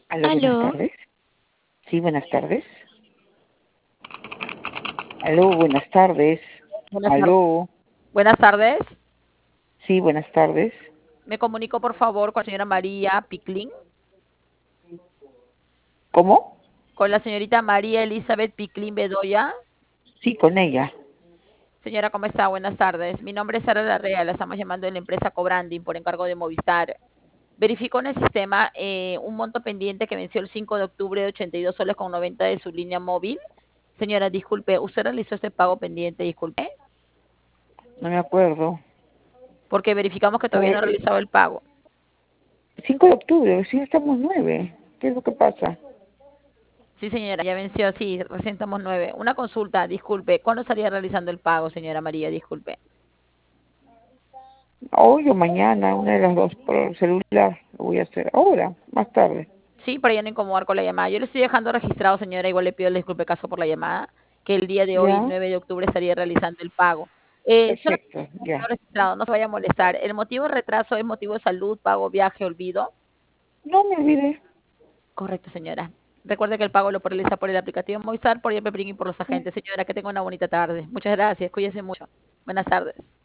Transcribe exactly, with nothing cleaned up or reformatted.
Aló, buenas Aló, tardes. Sí, buenas tardes. Aló, buenas tardes. buenas tardes. Aló. Buenas tardes. Sí, buenas tardes. Me comunico, por favor, con la señora María Piclin, ¿Cómo? con la señorita María Elizabeth Piclin Bedoya. Sí, con ella. Señora, ¿cómo está? Buenas tardes. Mi nombre es Sara Larrea, la estamos llamando de la empresa Cobranding por encargo de Movistar. Verificó en el sistema eh, un monto pendiente que venció el cinco de octubre de ochenta y dos soles con noventa de su línea móvil. Señora, disculpe, ¿usted realizó este pago pendiente? Disculpe, No me acuerdo. porque verificamos que todavía no ha Eh, realizado el pago. cinco de octubre, sí, estamos nueve. ¿Qué es lo que pasa? Sí, señora, ya venció, sí, recién estamos nueve. Una consulta, disculpe, ¿cuándo estaría realizando el pago, señora María? Disculpe. Hoy o mañana, una de las dos por el celular. Lo voy a hacer ahora, más tarde. Sí, para ya no incomodar con la llamada. Yo le estoy dejando registrado, señora, igual le pido el disculpe caso por la llamada, que el día de hoy, ¿Ya? nueve de octubre, estaría realizando el pago. Eh, solo Perfecto, quedó ya. registrado, no se vaya a molestar. ¿El motivo de retraso es motivo de salud, pago, viaje, olvido? No me olvidé. Correcto, señora. Recuerde que el pago lo realiza por el aplicativo Movistar, por I P P y por los Sí. agentes. Señora, que tenga una bonita tarde. Muchas gracias, cuídese mucho. Buenas tardes.